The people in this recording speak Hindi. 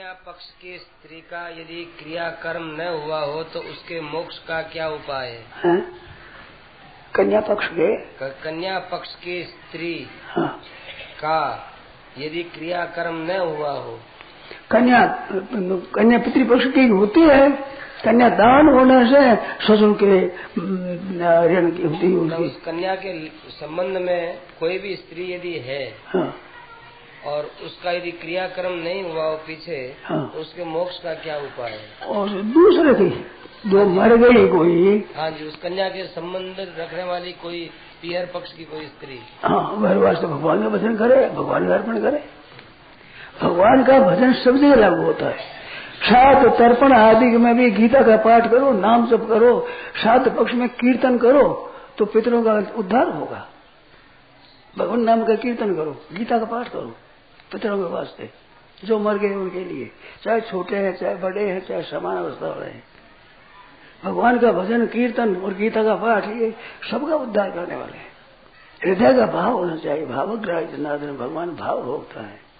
कन्या पक्ष की स्त्री का यदि क्रियाकर्म न हुआ हो तो उसके मोक्ष का क्या उपाय है? कन्या पक्ष की स्त्री हाँ। का यदि क्रियाकर्म न हुआ हो, कन्या पितृपक्ष की होती है। कन्या दान होने से ससुर के ऋण की होती है उसकी। उस कन्या के संबंध में कोई भी स्त्री यदि है हाँ। और उसका यदि क्रियाक्रम नहीं हुआ हो पीछे, हाँ। तो उसके मोक्ष का क्या उपाय है? और दूसरे की जो मर गई कोई, हाँ जी, उस कन्या के संबंध रखने वाली कोई पीहर पक्ष की कोई स्त्री, हाँ, वह वास्ते भगवान का भजन करे, भगवान का अर्पण करे। भगवान का भजन सब जगह लागू होता है। श्राद्ध तर्पण आदि में भी गीता का पाठ करो, नाम जप करो, श्राद्ध पक्ष में कीर्तन करो तो पितरों का उद्धार होगा। भगवान नाम का कीर्तन करो, गीता का पाठ करो पितरों के वास्ते, जो मर गए उनके लिए, चाहे छोटे हैं चाहे बड़े हैं चाहे समान अवस्था वाले हैं। भगवान का भजन कीर्तन और गीता का पाठ ये सबका उद्धार करने वाले हैं। हृदय का भाव होना चाहिए, भावग्राही जनार्दन भगवान भाव होता है।